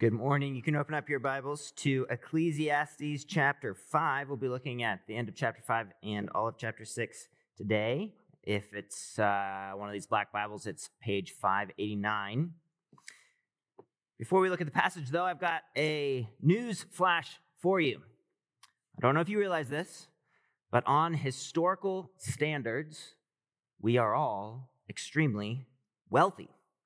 Good morning. You can open up your Bibles to Ecclesiastes chapter 5. We'll be looking at the end of chapter 5 and all of chapter 6 today. If it's one of these black Bibles, it's page 589. Before we look at the passage, though, I've got a news flash for you. I don't know if you realize this, but on historical standards, we are all extremely wealthy.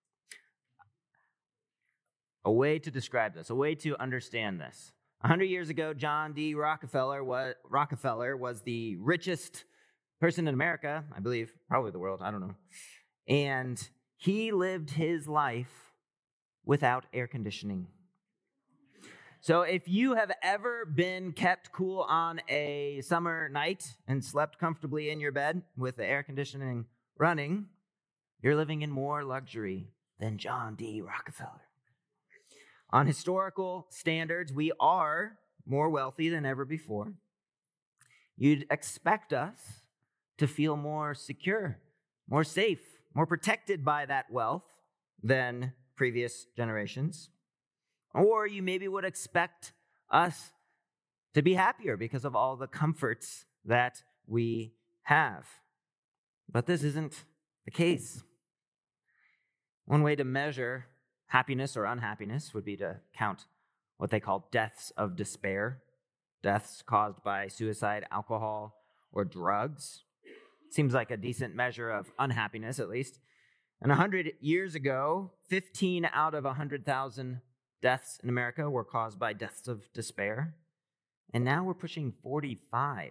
A way to describe this, a way to understand this. 100 years ago, John D. Rockefeller was the richest person in America, I believe, probably the world, I don't know. And he lived his life without air conditioning. So if you have ever been kept cool on a summer night and slept comfortably in your bed with the air conditioning running, you're living in more luxury than John D. Rockefeller. On historical standards, we are more wealthy than ever before. You'd expect us to feel more secure, more safe, more protected by that wealth than previous generations. Or you maybe would expect us to be happier because of all the comforts that we have. But this isn't the case. One way to measure happiness or unhappiness would be to count what they call deaths of despair, deaths caused by suicide, alcohol, or drugs. Seems like a decent measure of unhappiness, at least. And 100 years ago, 15 out of 100,000 deaths in America were caused by deaths of despair. And now we're pushing 45.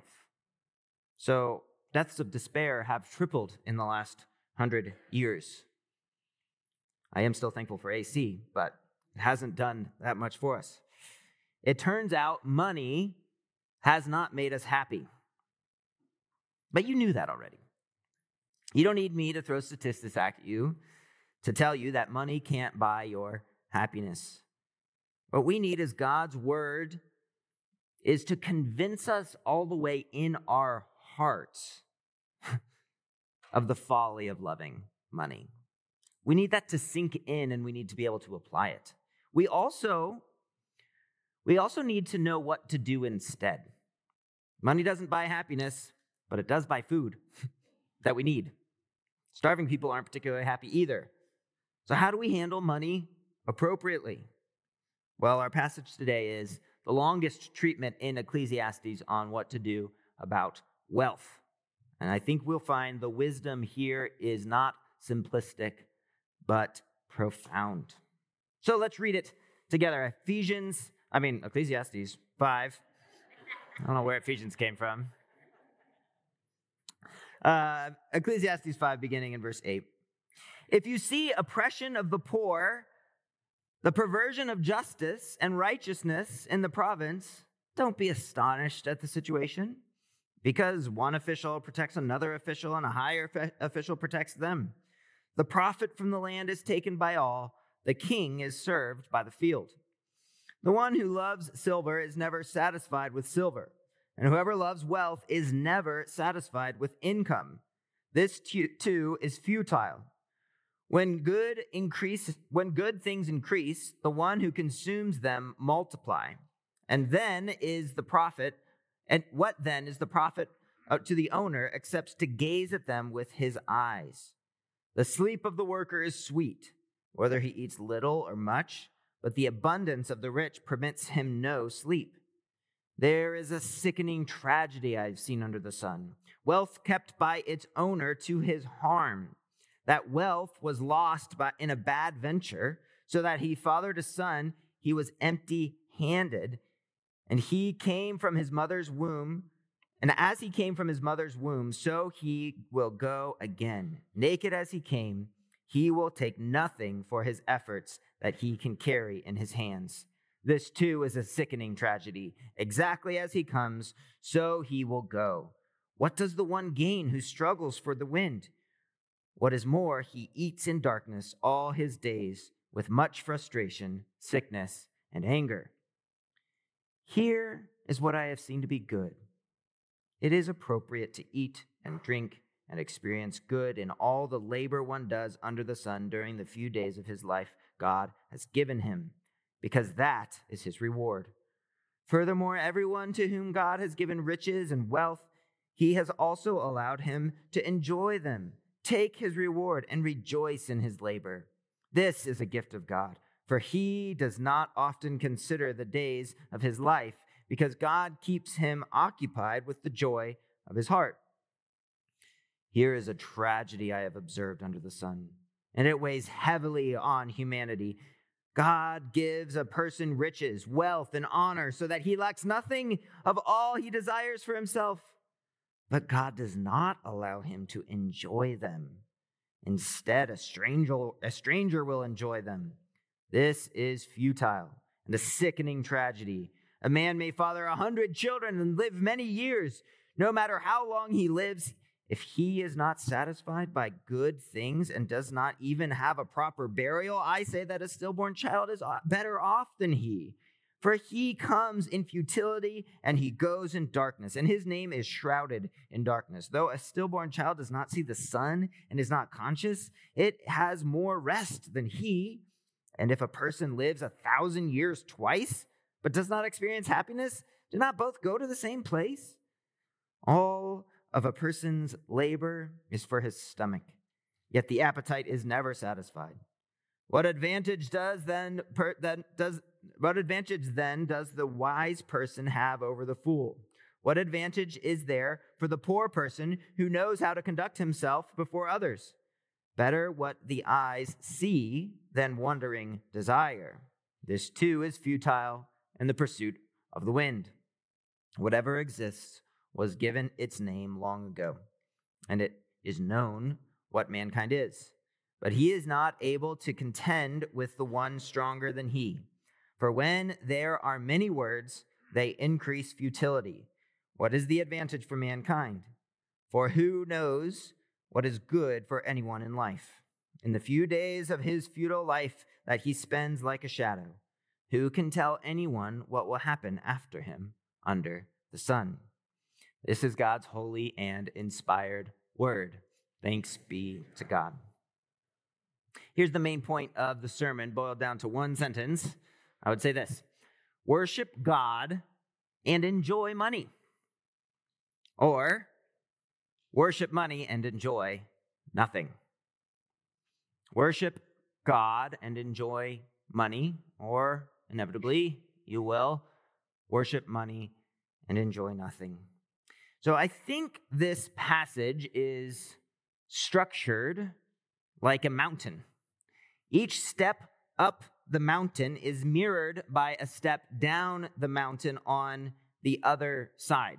So deaths of despair have tripled in the last 100 years. I am still thankful for AC, but it hasn't done that much for us. It turns out money has not made us happy. But you knew that already. You don't need me to throw statistics at you to tell you that money can't buy your happiness. What we need is God's word is to convince us all the way in our hearts of the folly of loving money. We need that to sink in, and we need to be able to apply it. We also need to know what to do instead. Money doesn't buy happiness, but it does buy food that we need. Starving people aren't particularly happy either. So how do we handle money appropriately? Well, our passage today is the longest treatment in Ecclesiastes on what to do about wealth. And I think we'll find the wisdom here is not simplistic, but profound. So let's read it together. Ecclesiastes 5. I don't know where Ephesians came from. Ecclesiastes 5, beginning in verse 8. If you see oppression of the poor, the perversion of justice and righteousness in the province, don't be astonished at the situation, because one official protects another official and a higher official protects them. The profit from the land is taken by all. The king is served by the field. The one who loves silver is never satisfied with silver, and whoever loves wealth is never satisfied with income. This too is futile. When good things increase, the one who consumes them multiply. And then is the profit, and what then is the profit to the owner except to gaze at them with his eyes? The sleep of the worker is sweet, whether he eats little or much, but the abundance of the rich permits him no sleep. There is a sickening tragedy I've seen under the sun. Wealth kept by its owner to his harm. That wealth was lost in a bad venture, so that he fathered a son, he was empty-handed, and he came from his mother's womb. And as he came from his mother's womb, so he will go again. Naked as he came, he will take nothing for his efforts that he can carry in his hands. This too is a sickening tragedy. Exactly as he comes, so he will go. What does the one gain who struggles for the wind? What is more, he eats in darkness all his days with much frustration, sickness, and anger. Here is what I have seen to be good. It is appropriate to eat and drink and experience good in all the labor one does under the sun during the few days of his life God has given him. because that is his reward. Furthermore, everyone to whom God has given riches and wealth, he has also allowed him to enjoy them. Take his reward and rejoice in his labor. This is a gift of God, for he does not often consider the days of his life, because God keeps him occupied with the joy of his heart. Here is a tragedy I have observed under the sun, and it weighs heavily on humanity. God gives a person riches, wealth, and honor so that he lacks nothing of all he desires for himself. But God does not allow him to enjoy them. Instead, a stranger will enjoy them. This is futile and a sickening tragedy. A man may father 100 children and live many years. No matter how long he lives, if he is not satisfied by good things and does not even have a proper burial, I say that a stillborn child is better off than he. For he comes in futility and he goes in darkness, and his name is shrouded in darkness. Though a stillborn child does not see the sun and is not conscious, it has more rest than he. And if a person lives 1,000 years twice, but does not experience happiness, do not both go to the same place? All of a person's labor is for his stomach, yet the appetite is never satisfied. What advantage then does the wise person have over the fool? What advantage is there for the poor person who knows how to conduct himself before others? Better what the eyes see than wandering desire. This too is futile and the pursuit of the wind. Whatever exists was given its name long ago, and it is known what mankind is. But he is not able to contend with the one stronger than he. For when there are many words, they increase futility. What is the advantage for mankind? For who knows what is good for anyone in life? In the few days of his futile life that he spends like a shadow, who can tell anyone what will happen after him under the sun? This is God's holy and inspired word. Thanks be to God. Here's the main point of the sermon, boiled down to one sentence. I would say this: worship God and enjoy money. Or worship money and enjoy nothing. Worship God and enjoy money, or inevitably, you will worship money and enjoy nothing. So I think this passage is structured like a mountain. Each step up the mountain is mirrored by a step down the mountain on the other side.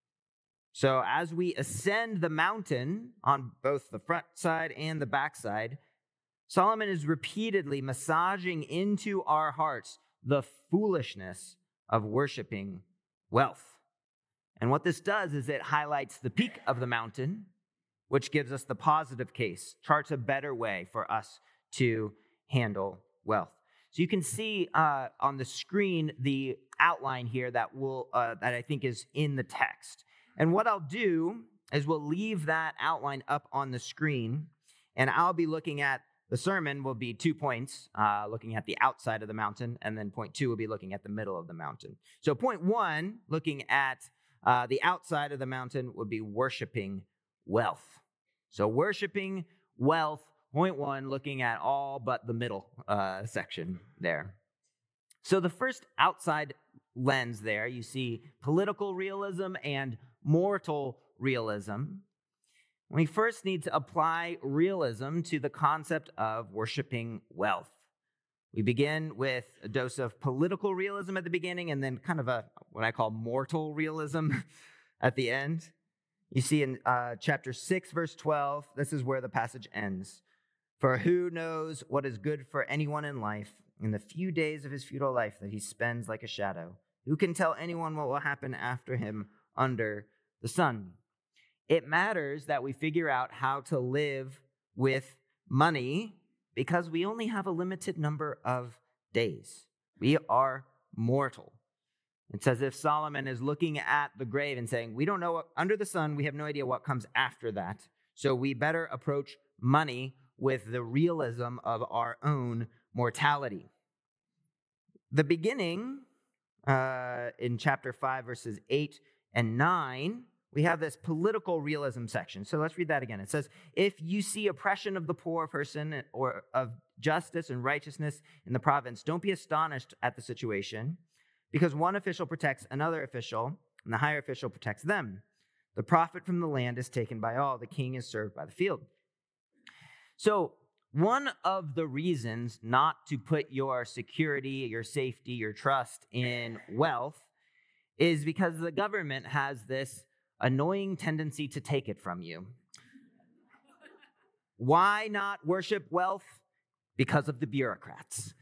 So as we ascend the mountain on both the front side and the back side, Solomon is repeatedly massaging into our hearts the foolishness of worshiping wealth. And what this does is it highlights the peak of the mountain, which gives us the positive case, charts a better way for us to handle wealth. So you can see on the screen the outline here that I think is in the text. And what I'll do is we'll leave that outline up on the screen, and I'll be looking at the sermon will be 2 points, looking at the outside of the mountain, and then point 2 will be looking at the middle of the mountain. So point 1, looking at the outside of the mountain, would be worshiping wealth. So worshiping wealth, point 1, looking at all but the middle section there. So the first outside lens there, you see political realism and mortal realism. We first need to apply realism to the concept of worshiping wealth. We begin with a dose of political realism at the beginning, and then kind of what I call mortal realism at the end. You see in chapter 6, verse 12, this is where the passage ends. For who knows what is good for anyone in life in the few days of his futile life that he spends like a shadow? Who can tell anyone what will happen after him under the sun? It matters that we figure out how to live with money because we only have a limited number of days. We are mortal. It's as if Solomon is looking at the grave and saying, we don't know what, under the sun, we have no idea what comes after that. So we better approach money with the realism of our own mortality. the beginning in chapter 5, verses 8 and 9, we have this political realism section. So let's read that again. It says, if you see oppression of the poor person or of justice and righteousness in the province, don't be astonished at the situation, because one official protects another official, and the higher official protects them. The profit from the land is taken by all. The king is served by the field. So one of the reasons not to put your security, your safety, your trust in wealth is because the government has this annoying tendency to take it from you. Why not worship wealth? Because of the bureaucrats.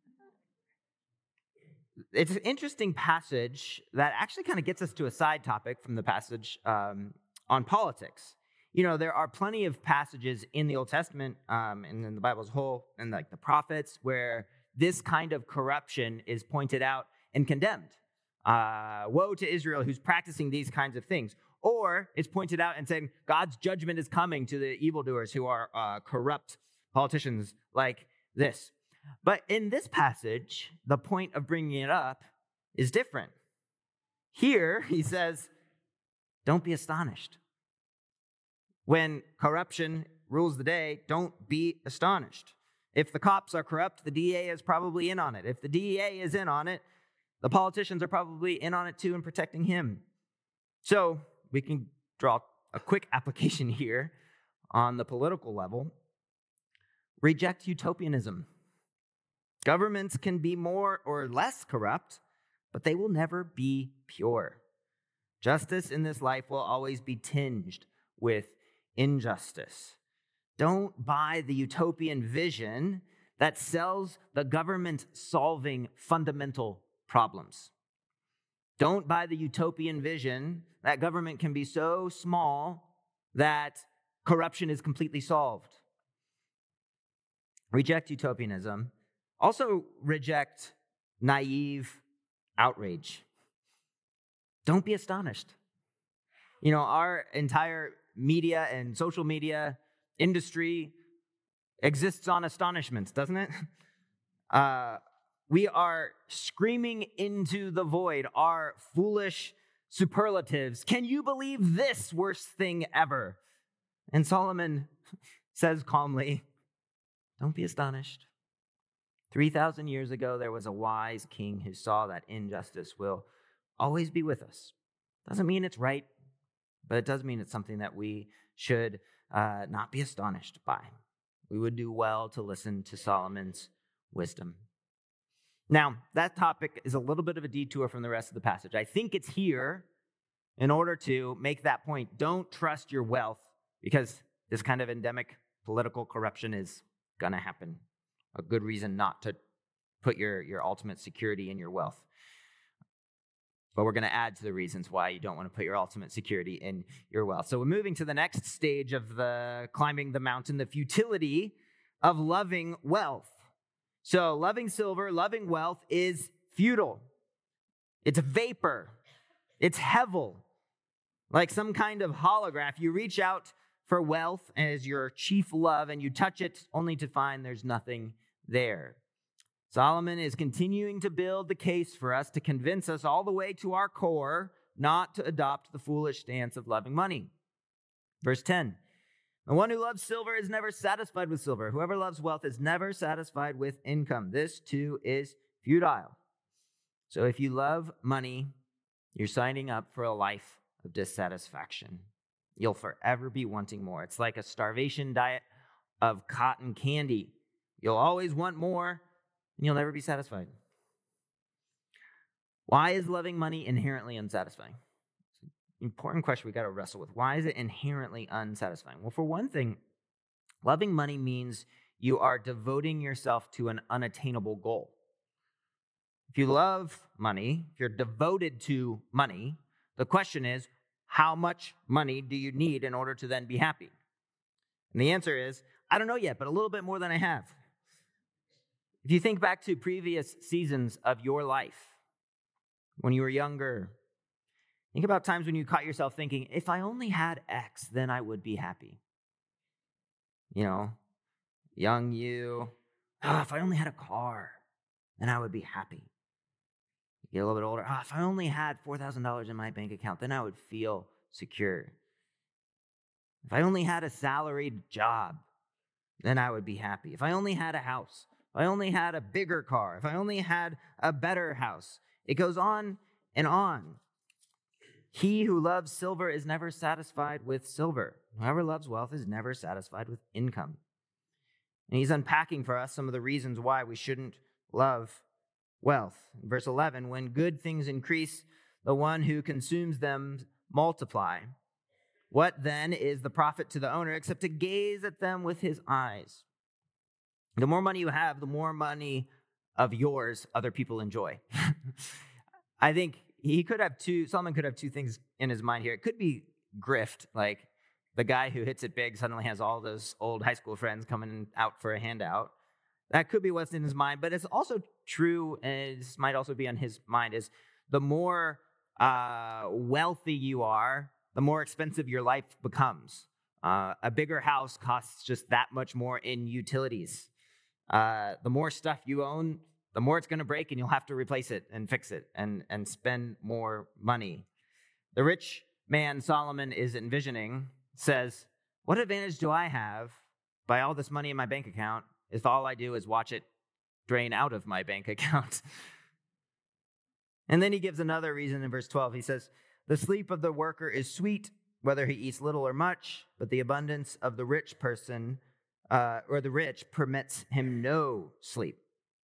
It's an interesting passage that actually kind of gets us to a side topic from the passage on politics. You know, there are plenty of passages in the Old Testament and in the Bible as a whole, and like the prophets, where this kind of corruption is pointed out and condemned. Woe to Israel who's practicing these kinds of things. Or it's pointed out and saying God's judgment is coming to the evildoers who are corrupt politicians like this. But in this passage, the point of bringing it up is different. Here, he says, don't be astonished. When corruption rules the day, don't be astonished. If the cops are corrupt, the DA is probably in on it. If the DEA is in on it, the politicians are probably in on it too and protecting him. So we can draw a quick application here on the political level. Reject utopianism. Governments can be more or less corrupt, but they will never be pure. Justice in this life will always be tinged with injustice. Don't buy the utopian vision that sells the government solving fundamental problems. Don't buy the utopian vision that government can be so small that corruption is completely solved. Reject utopianism. Also reject naive outrage. Don't be astonished. You know, our entire media and social media industry exists on astonishment, doesn't it? We are screaming into the void our foolish superlatives. Can you believe this worst thing ever? And Solomon says calmly, don't be astonished. 3,000 years ago, there was a wise king who saw that injustice will always be with us. Doesn't mean it's right, but it does mean it's something that we should not be astonished by. We would do well to listen to Solomon's wisdom. Now, that topic is a little bit of a detour from the rest of the passage. I think it's here in order to make that point. Don't trust your wealth, because this kind of endemic political corruption is going to happen. A good reason not to put your ultimate security in your wealth. But we're going to add to the reasons why you don't want to put your ultimate security in your wealth. So we're moving to the next stage of the climbing the mountain, the futility of loving wealth. So loving silver, loving wealth is futile. It's a vapor. It's hevel. Like some kind of holograph. You reach out for wealth as your chief love, and you touch it only to find there's nothing there. Solomon is continuing to build the case for us to convince us all the way to our core not to adopt the foolish stance of loving money. Verse 10, the one who loves silver is never satisfied with silver. Whoever loves wealth is never satisfied with income. This too is futile. So if you love money, you're signing up for a life of dissatisfaction. You'll forever be wanting more. It's like a starvation diet of cotton candy. You'll always want more, and you'll never be satisfied. Why is loving money inherently unsatisfying? It's an important question we got to wrestle with. Why is it inherently unsatisfying? Well, for one thing, loving money means you are devoting yourself to an unattainable goal. If you love money, if you're devoted to money, the question is, how much money do you need in order to then be happy? And the answer is, I don't know yet, but a little bit more than I have. If you think back to previous seasons of your life, when you were younger, think about times when you caught yourself thinking, if I only had X, then I would be happy. You know, young you, if I only had a car, then I would be happy. get a little bit older. If I only had $4,000 in my bank account, then I would feel secure. If I only had a salaried job, then I would be happy. If I only had a house, if I only had a bigger car, if I only had a better house. It goes on and on. He who loves silver is never satisfied with silver. Whoever loves wealth is never satisfied with income. And he's unpacking for us some of the reasons why we shouldn't love wealth. In verse 11, when good things increase, the one who consumes them multiply. What then is the profit to the owner except to gaze at them with his eyes? The more money you have, the more money of yours other people enjoy. I think Solomon could have two things in his mind here. It could be grift, like the guy who hits it big suddenly has all those old high school friends coming out for a handout. That could be what's in his mind, but it's also true, and this might also be on his mind, is the more wealthy you are, the more expensive your life becomes. A bigger house costs just that much more in utilities. The more stuff you own, the more it's going to break, and you'll have to replace it and fix it and spend more money. The rich man Solomon is envisioning says, what advantage do I have by all this money in my bank account if all I do is watch it drain out of my bank account? And then he gives another reason in verse 12. He says, the sleep of the worker is sweet, whether he eats little or much, but the abundance of the rich person or the rich permits him no sleep.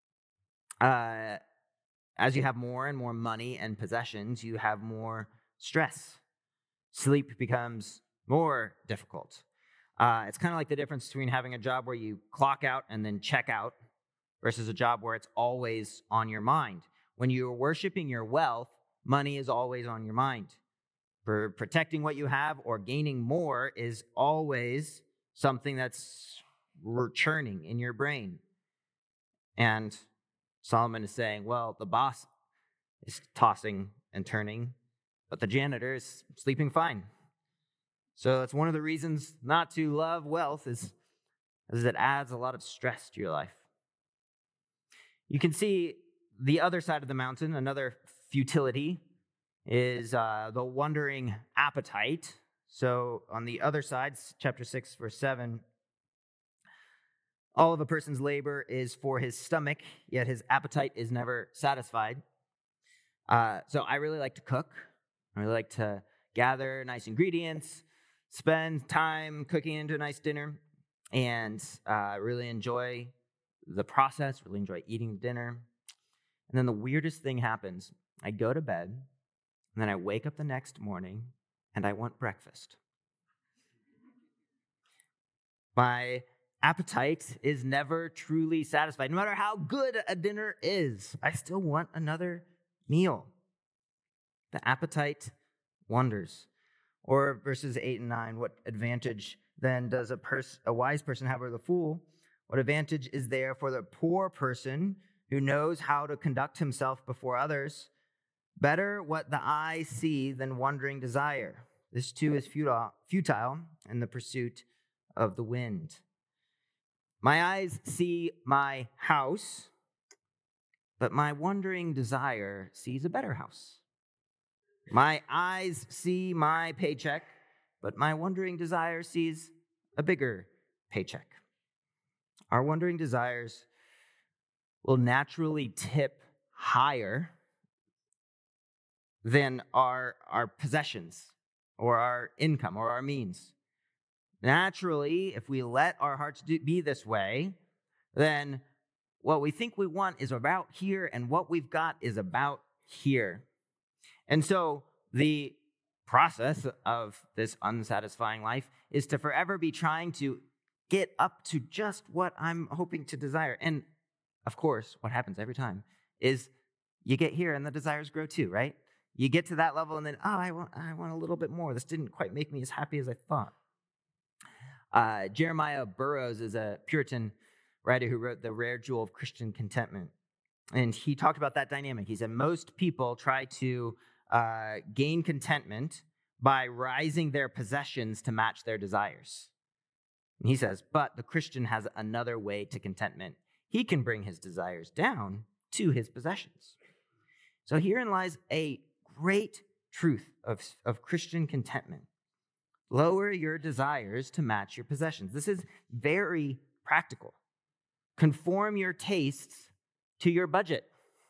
As you have more and more money and possessions, you have more stress. Sleep becomes more difficult. It's kind of like the difference between having a job where you clock out and then check out versus a job where it's always on your mind. When you're worshiping your wealth, money is always on your mind. For protecting what you have or gaining more is always something that's churning in your brain. And Solomon is saying, well, the boss is tossing and turning, but the janitor is sleeping fine. So that's one of the reasons not to love wealth is it adds a lot of stress to your life. You can see the other side of the mountain, another futility, is the wandering appetite. So on the other side, chapter 6, verse 7, all of a person's labor is for his stomach, yet his appetite is never satisfied. So I really like to cook. I really like to gather nice ingredients, spend time cooking into a nice dinner, and really enjoy the process, really enjoy eating dinner. And then the weirdest thing happens. I go to bed, and then I wake up the next morning, and I want breakfast. My appetite is never truly satisfied. No matter how good a dinner is, I still want another meal. The appetite wanders. Or verses 8 and 9, what advantage then does a wise person have over the fool? What advantage is there for the poor person who knows how to conduct himself before others? Better what the eye see than wandering desire. This too is futile in the pursuit of the wind. My eyes see my house, but my wandering desire sees a better house. My eyes see my paycheck, but my wandering desire sees a bigger paycheck. Our wandering desires will naturally tip higher than our possessions or our income or our means. Naturally, if we let our hearts be this way, then what we think we want is about here, and what we've got is about here. And so the process of this unsatisfying life is to forever be trying to get up to just what I'm hoping to desire. And of course, what happens every time is you get here and the desires grow too, right? You get to that level and then, I want a little bit more. This didn't quite make me as happy as I thought. Jeremiah Burroughs is a Puritan writer who wrote The Rare Jewel of Christian Contentment. And he talked about that dynamic. He said most people try to gain contentment by rising their possessions to match their desires. And he says, but the Christian has another way to contentment. He can bring his desires down to his possessions. So herein lies a great truth of Christian contentment. Lower your desires to match your possessions. This is very practical. Conform your tastes to your budget.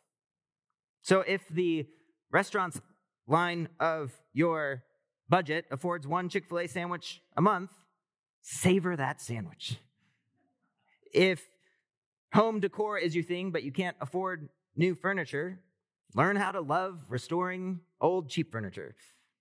So if the restaurant's line of your budget affords one Chick-fil-A sandwich a month, savor that sandwich. If home decor is your thing, but you can't afford new furniture, learn how to love restoring old cheap furniture.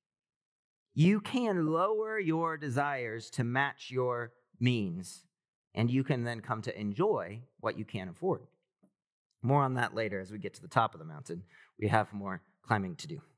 You can lower your desires to match your means, and you can then come to enjoy what you can afford. More on that later as we get to the top of the mountain. We have more climbing to do.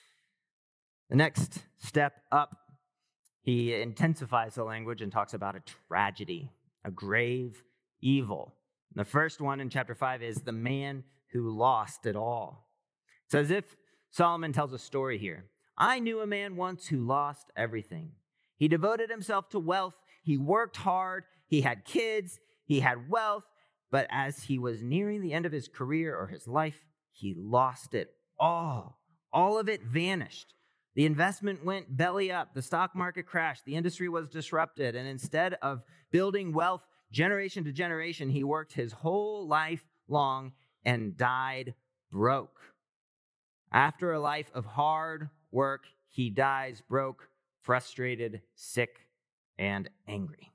The next step up, he intensifies the language and talks about a tragedy, a grave evil. The first one in chapter 5 is the man who lost it all. It's as if Solomon tells a story here. I knew a man once who lost everything. He devoted himself to wealth. He worked hard. He had kids. He had wealth. But as he was nearing the end of his career or his life, he lost it all. All of it vanished. The investment went belly up. The stock market crashed. The industry was disrupted. And instead of building wealth generation to generation, he worked his whole life long and died broke. After a life of hard work, he dies broke, frustrated, sick, and angry.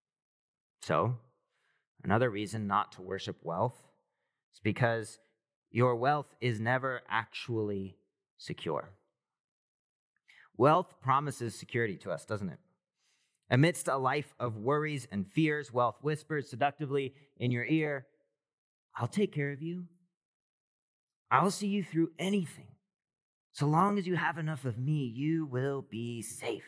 So, another reason not to worship wealth is because your wealth is never actually secure. Wealth promises security to us, doesn't it? Amidst a life of worries and fears, wealth whispers seductively in your ear, I'll take care of you. I'll see you through anything. So long as you have enough of me, you will be safe.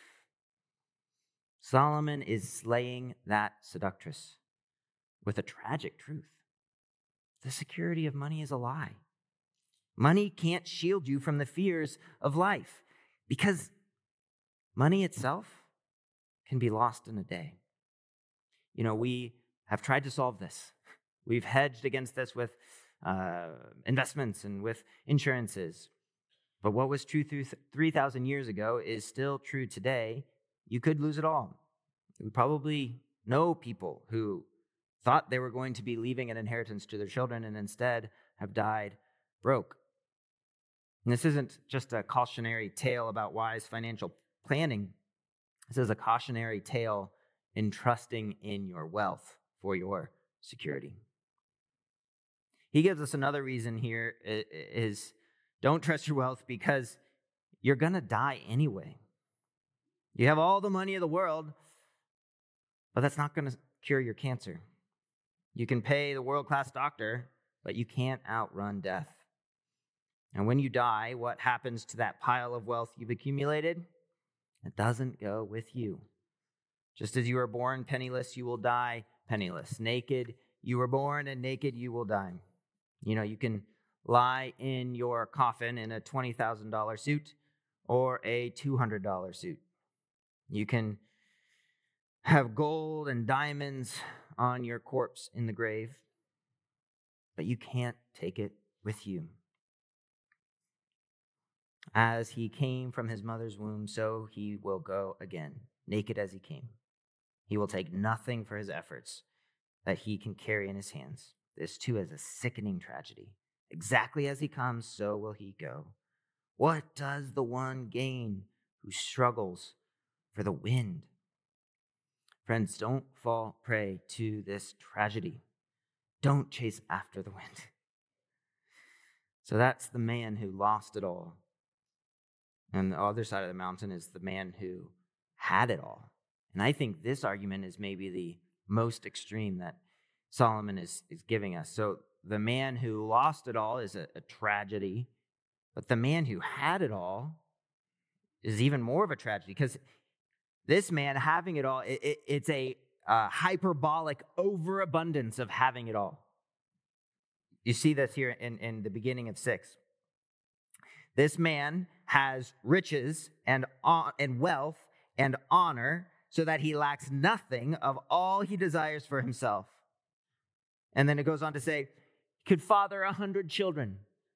Solomon is slaying that seductress with a tragic truth. The security of money is a lie. Money can't shield you from the fears of life because money itself can be lost in a day. You know, we have tried to solve this. We've hedged against this with investments and with insurances. But what was true 3,000 years ago is still true today. You could lose it all. We probably know people who thought they were going to be leaving an inheritance to their children and instead have died broke. And this isn't just a cautionary tale about wise financial planning. This is a cautionary tale in trusting in your wealth for your security. He gives us another reason here is don't trust your wealth because you're going to die anyway. You have all the money of the world, but that's not going to cure your cancer. You can pay the world-class doctor, but you can't outrun death. And when you die, what happens to that pile of wealth you've accumulated? It doesn't go with you. Just as you were born penniless, you will die penniless. Naked, you were born, and naked you will die. You know, you can lie in your coffin in a $20,000 suit or a $200 suit. You can have gold and diamonds on your corpse in the grave, but you can't take it with you. As he came from his mother's womb, so he will go again, naked as he came. He will take nothing for his efforts that he can carry in his hands. This too is a sickening tragedy. Exactly as he comes, so will he go. What does the one gain who struggles for the wind? Friends, don't fall prey to this tragedy. Don't chase after the wind. So that's the man who lost it all. And the other side of the mountain is the man who had it all. And I think this argument is maybe the most extreme that Solomon is giving us. So the man who lost it all is a tragedy, but the man who had it all is even more of a tragedy because this man having it all, it's a hyperbolic overabundance of having it all. You see this here in the beginning of 6. This man has riches and wealth and honor so that he lacks nothing of all he desires for himself. And then it goes on to say, he could father 100 children.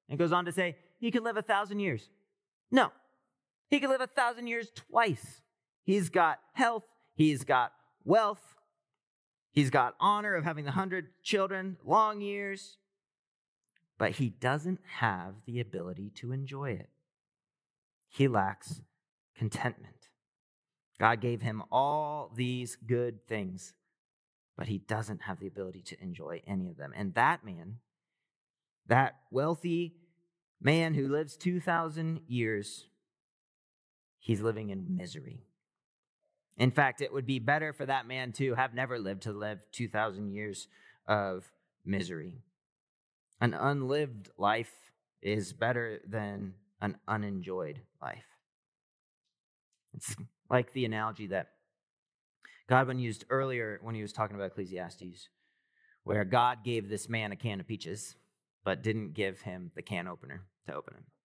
And goes on to say, he could live 1,000 years. No, he could live 1,000 years twice. He's got health, he's got wealth, he's got honor of having 100 children, long years, but he doesn't have the ability to enjoy it. He lacks contentment. God gave him all these good things, but he doesn't have the ability to enjoy any of them. And that man, that wealthy man who lives 2,000 years, he's living in misery. In fact, it would be better for that man to have never lived to live 2,000 years of misery. An unlived life is better than an unenjoyed life. It's like the analogy that Godwin used earlier when he was talking about Ecclesiastes, where God gave this man a can of peaches, but didn't give him the can opener to open it.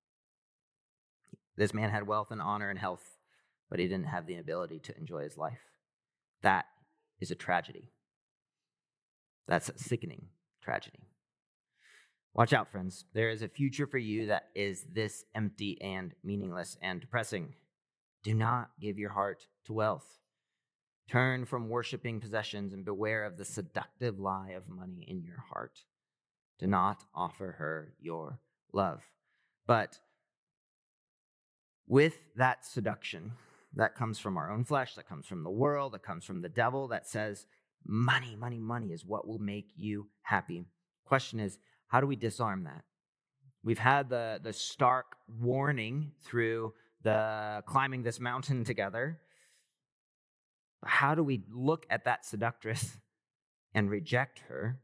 This man had wealth and honor and health, but he didn't have the ability to enjoy his life. That is a tragedy. That's a sickening tragedy. Watch out, friends. There is a future for you that is this empty and meaningless and depressing. Do not give your heart to wealth. Turn from worshiping possessions and beware of the seductive lie of money in your heart. Do not offer her your love. But with that seduction that comes from our own flesh, that comes from the world, that comes from the devil, that says money, money, money is what will make you happy. Question is, how do we disarm that? We've had the stark warning through the climbing this mountain together. How do we look at that seductress and reject her?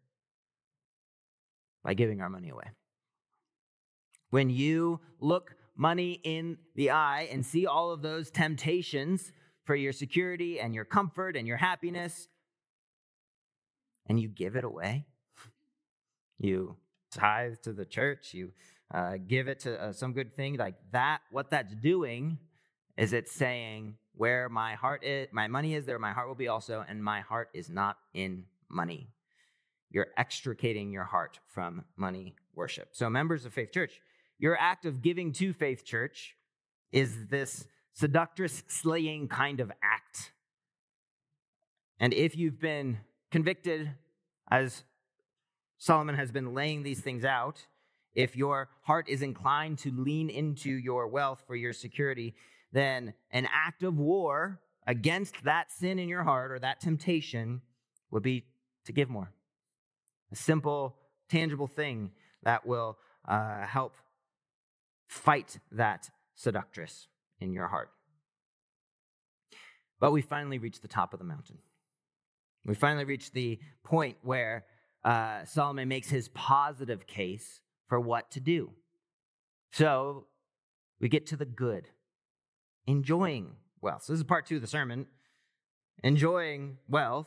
By giving our money away. When you look money in the eye and see all of those temptations for your security and your comfort and your happiness, and you give it away, you tithe to the church, you give it to some good thing like that, what that's doing is it's saying, where my heart is, my money is, there my heart will be also, and my heart is not in money. You're extricating your heart from money worship. So members of Faith Church, your act of giving to Faith Church is this seductress slaying kind of act. And if you've been convicted, as Solomon has been laying these things out, if your heart is inclined to lean into your wealth for your security, then an act of war against that sin in your heart or that temptation would be to give more. A simple, tangible thing that will help fight that seductress in your heart. But we finally reach the top of the mountain. We finally reach the point where Solomon makes his positive case for what to do. So we get to the good. Enjoying wealth. So this is part 2 of the sermon. Enjoying wealth.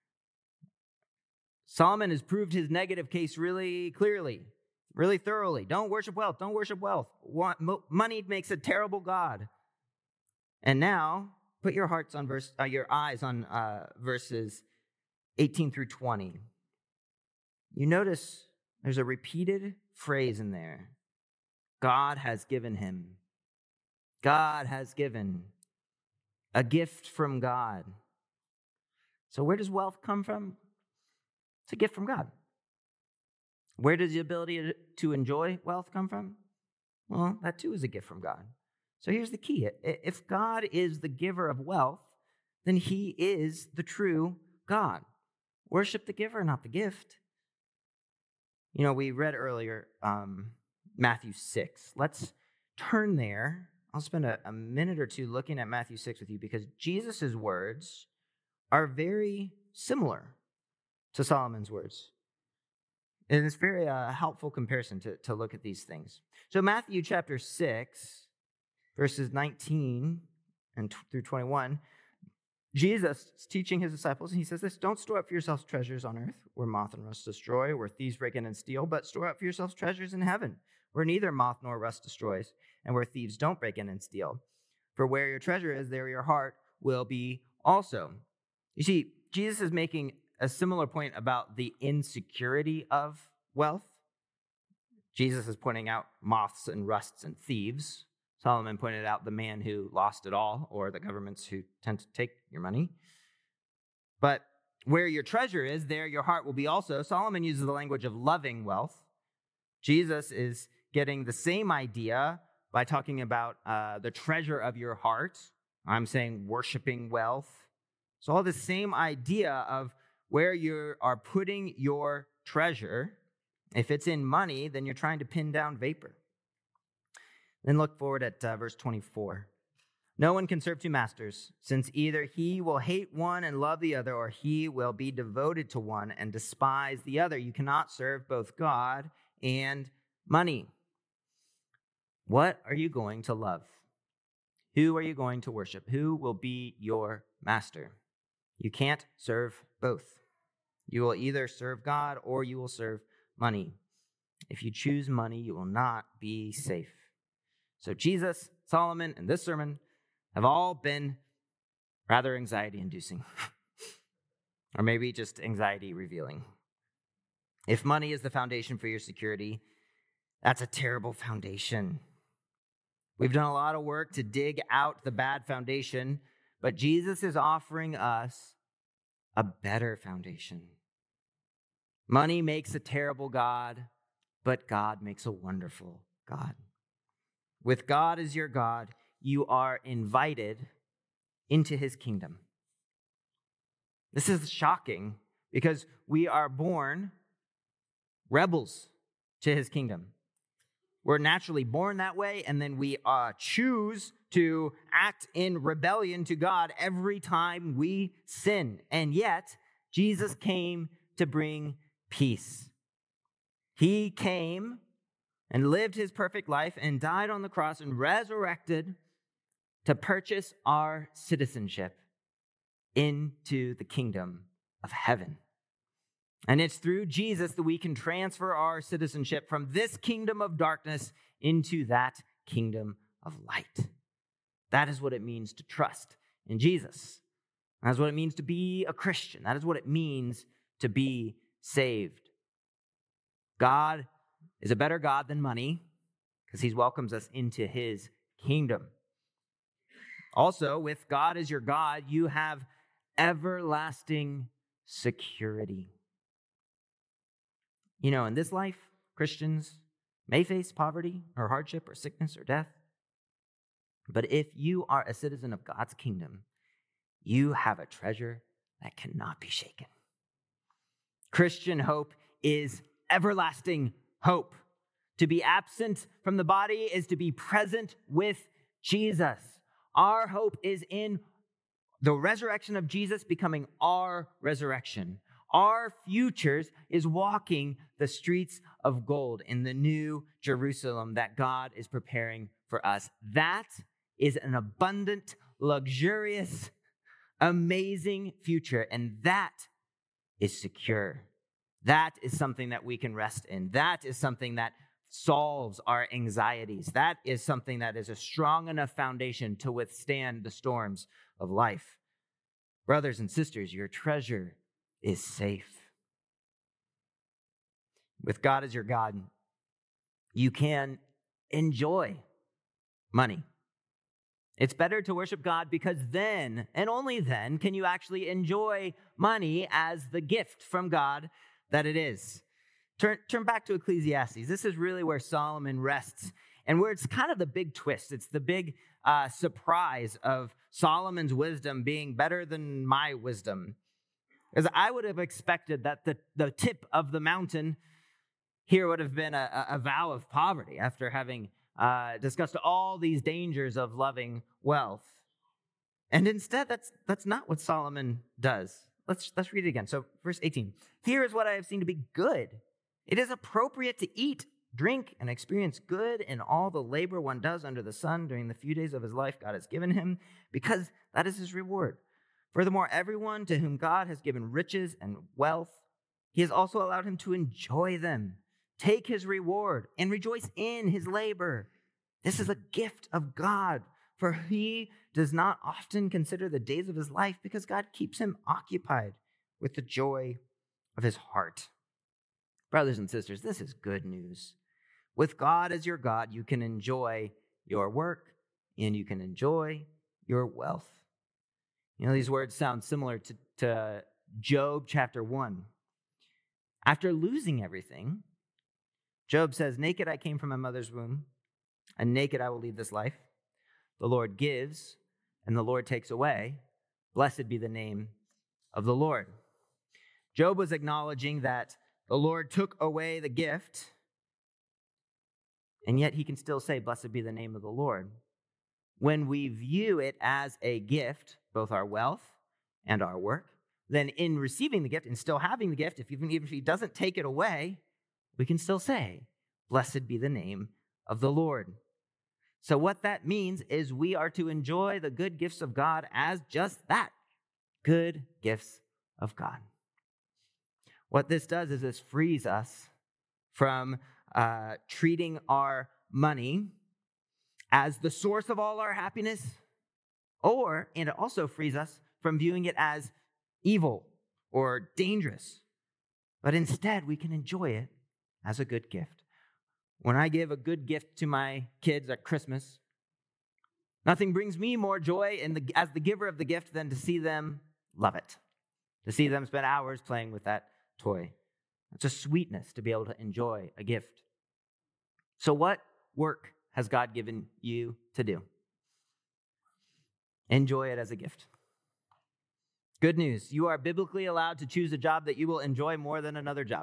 Solomon has proved his negative case really clearly, really thoroughly. Don't worship wealth. Don't worship wealth. Money makes a terrible God. And now, put your hearts on your eyes on verses 18 through 20. You notice there's a repeated phrase in there. God has given him. God has given a gift from God. So where does wealth come from? It's a gift from God. Where does the ability to enjoy wealth come from? Well, that too is a gift from God. So here's the key. If God is the giver of wealth, then he is the true God. Worship the giver, not the gift. You know, we read earlier Matthew 6. Let's turn there. I'll spend a minute or two looking at Matthew 6 with you because Jesus' words are very similar to Solomon's words. And it's very helpful comparison to look at these things. So Matthew chapter 6, verses 19 and through 21, Jesus is teaching his disciples, and he says this, don't store up for yourselves treasures on earth where moth and rust destroy, where thieves break in and steal, but store up for yourselves treasures in heaven where neither moth nor rust destroys, and where thieves don't break in and steal. For where your treasure is, there your heart will be also. You see, Jesus is making a similar point about the insecurity of wealth. Jesus is pointing out moths and rusts and thieves. Solomon pointed out the man who lost it all, or the governments who tend to take your money. But where your treasure is, there your heart will be also. Solomon uses the language of loving wealth. Jesus is getting the same idea by talking about the treasure of your heart. I'm saying worshiping wealth. So all the same idea of where you are putting your treasure. If it's in money, then you're trying to pin down vapor. Then look forward at verse 24. No one can serve two masters, since either he will hate one and love the other, or he will be devoted to one and despise the other. You cannot serve both God and money. What are you going to love? Who are you going to worship? Who will be your master? You can't serve both. You will either serve God or you will serve money. If you choose money, you will not be safe. So Jesus, Solomon, and this sermon have all been rather anxiety-inducing, or maybe just anxiety-revealing. If money is the foundation for your security, that's a terrible foundation. We've done a lot of work to dig out the bad foundation, but Jesus is offering us a better foundation. Money makes a terrible God, but God makes a wonderful God. With God as your God, you are invited into his kingdom. This is shocking because we are born rebels to his kingdom. We're naturally born that way, and then we choose to act in rebellion to God every time we sin. And yet, Jesus came to bring peace. He came and lived his perfect life and died on the cross and resurrected to purchase our citizenship into the kingdom of heaven. And it's through Jesus that we can transfer our citizenship from this kingdom of darkness into that kingdom of light. That is what it means to trust in Jesus. That's what it means to be a Christian. That is what it means to be saved. God is a better God than money because he welcomes us into his kingdom. Also, with God as your God, you have everlasting security. You know, in this life, Christians may face poverty or hardship or sickness or death. But if you are a citizen of God's kingdom, you have a treasure that cannot be shaken. Christian hope is everlasting hope. To be absent from the body is to be present with Jesus. Our hope is in the resurrection of Jesus becoming our resurrection. Our futures is walking the streets of gold in the new Jerusalem that God is preparing for us. That is an abundant, luxurious, amazing future, and that is secure. That is something that we can rest in. That is something that solves our anxieties. That is something that is a strong enough foundation to withstand the storms of life. Brothers and sisters, your treasure is safe. With God as your God, you can enjoy money. It's better to worship God because then, and only then, can you actually enjoy money as the gift from God that it is. Turn back to Ecclesiastes. This is really where Solomon rests and where it's kind of the big twist. It's the big surprise of Solomon's wisdom being better than my wisdom. Because I would have expected that the tip of the mountain here would have been a vow of poverty after having discussed all these dangers of loving wealth. And instead, that's not what Solomon does. Let's read it again. So verse 18. Here is what I have seen to be good. It is appropriate to eat, drink, and experience good in all the labor one does under the sun during the few days of his life God has given him, because that is his reward. Furthermore, everyone to whom God has given riches and wealth, he has also allowed him to enjoy them, take his reward, and rejoice in his labor. This is a gift of God, for he does not often consider the days of his life because God keeps him occupied with the joy of his heart. Brothers and sisters, this is good news. With God as your God, you can enjoy your work and you can enjoy your wealth. You know, these words sound similar to Job chapter 1. After losing everything, Job says, naked I came from my mother's womb, and naked I will leave this life. The Lord gives, and the Lord takes away. Blessed be the name of the Lord. Job was acknowledging that the Lord took away the gift, and yet he can still say, blessed be the name of the Lord. When we view it as a gift, both our wealth and our work, then in receiving the gift and still having the gift, even if he doesn't take it away, we can still say, blessed be the name of the Lord. So what that means is we are to enjoy the good gifts of God as just that, good gifts of God. What this does is this frees us from treating our money as the source of all our happiness, and it also frees us from viewing it as evil or dangerous. But instead, we can enjoy it as a good gift. When I give a good gift to my kids at Christmas, nothing brings me more joy as the giver of the gift than to see them love it, to see them spend hours playing with that toy. It's a sweetness to be able to enjoy a gift. So what work has God given you to do? Enjoy it as a gift. Good news, you are biblically allowed to choose a job that you will enjoy more than another job.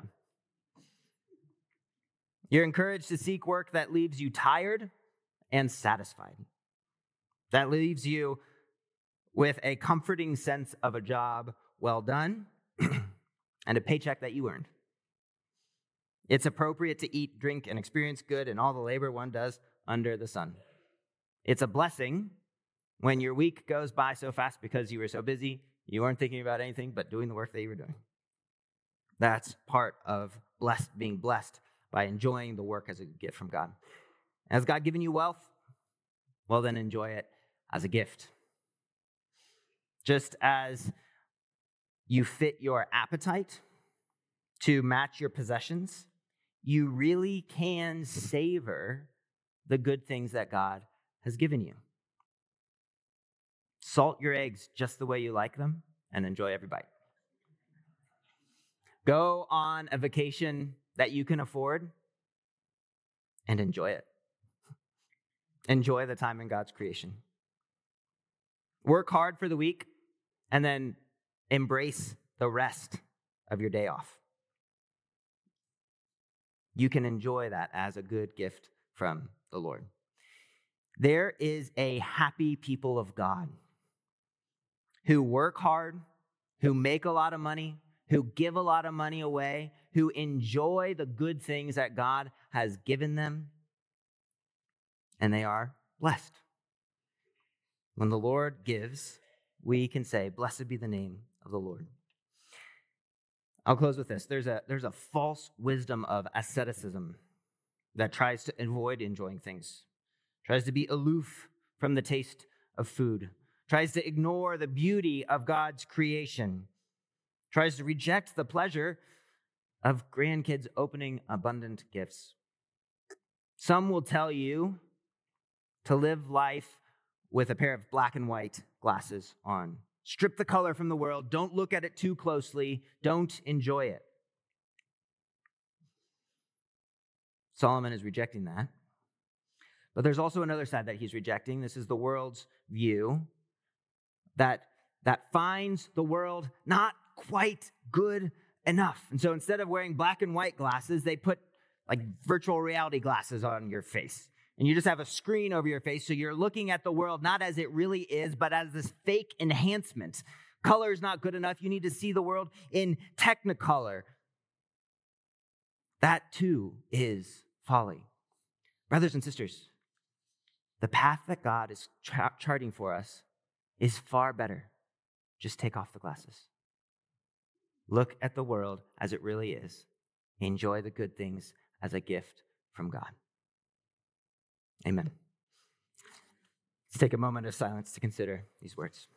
You're encouraged to seek work that leaves you tired and satisfied, that leaves you with a comforting sense of a job well done and a paycheck that you earned. It's appropriate to eat, drink, and experience good in all the labor one does under the sun. It's a blessing when your week goes by so fast because you were so busy, you weren't thinking about anything but doing the work that you were doing. That's part of being blessed by enjoying the work as a gift from God. Has God given you wealth? Well, then enjoy it as a gift. Just as you fit your appetite to match your possessions, you really can savor the good things that God has given you. Salt your eggs just the way you like them and enjoy every bite. Go on a vacation that you can afford and enjoy it. Enjoy the time in God's creation. Work hard for the week and then embrace the rest of your day off. You can enjoy that as a good gift from the Lord. There is a happy people of God who work hard, who make a lot of money, who give a lot of money away, who enjoy the good things that God has given them, and they are blessed. When the Lord gives, we can say, blessed be the name of the Lord. I'll close with this. There's a false wisdom of asceticism that tries to avoid enjoying things, tries to be aloof from the taste of food, tries to ignore the beauty of God's creation, tries to reject the pleasure of grandkids opening abundant gifts. Some will tell you to live life with a pair of black and white glasses on. Strip the color from the world. Don't look at it too closely. Don't enjoy it. Solomon is rejecting that. But there's also another side that he's rejecting. This is the world's view that finds the world not quite good enough. And so instead of wearing black and white glasses, they put like virtual reality glasses on your face. And you just have a screen over your face, so you're looking at the world not as it really is, but as this fake enhancement. Color is not good enough. You need to see the world in Technicolor. That too is folly. Brothers and sisters, the path that God is charting for us is far better. Just take off the glasses. Look at the world as it really is. Enjoy the good things as a gift from God. Amen. Let's take a moment of silence to consider these words.